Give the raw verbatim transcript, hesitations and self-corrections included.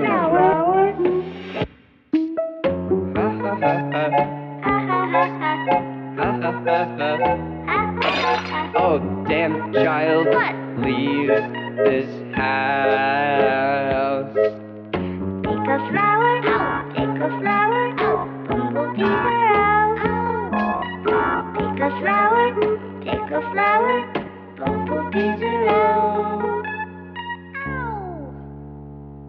flower. Ha ha ha ha. Ha ha ha ha. Ha ha ha ha. Ha ha ha ha. Oh, damn child. What? Leave this house. Take a flower, take a flower, bumblebee are out. Take a flower, take a flower.